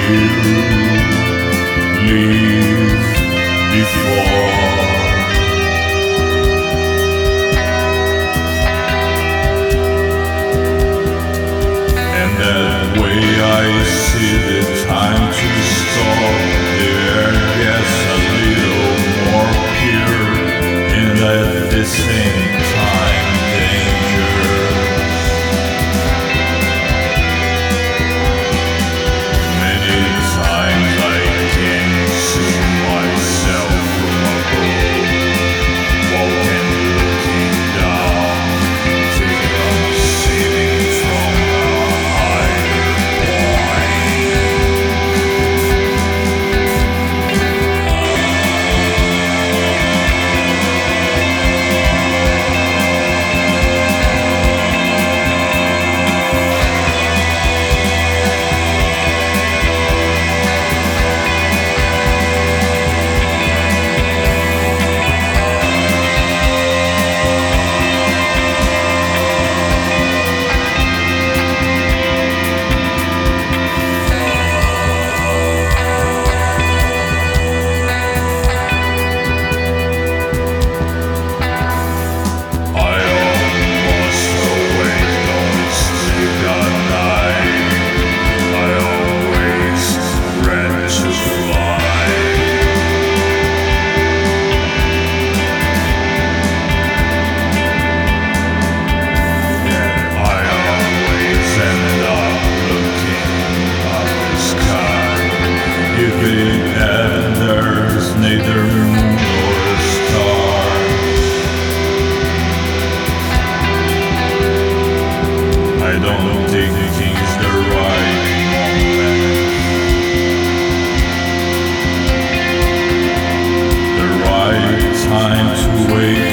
leave before. And that way I see the time to stop. The air gets a little more pure, and at the same time dangerous. Many times I can see myself from above, walking, looking down, thinking I'm sitting from a higher and there's neither moon nor stars. I don't think it's the right moment, the right time to wait.